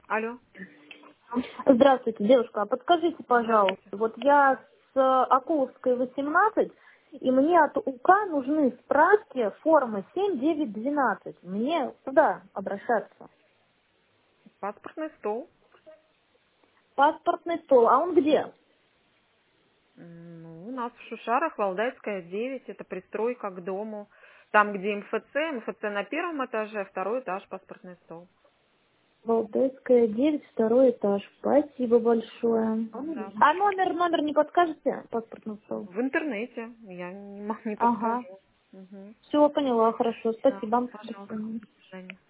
Алло. Здравствуйте, девушка. А подскажите, Здравствуйте. пожалуйста, вот я с Акуловской 18, и мне от УК нужны справки формы 7, 9, 12. Мне куда обращаться? Паспортный стол. Паспортный стол. А он где? Ну, у нас в Шушарах, Валдайская, 9. Это пристройка к дому. Там, где МФЦ на первом этаже, второй этаж, паспортный стол. Валдайская, 9, второй этаж. Спасибо большое. Да. А номер не подскажете? Паспортный стол. В интернете. Я не Ага. подскажу. Угу. Все, поняла, хорошо. Да, Спасибо. До пожалуйста. свидания. До свидания.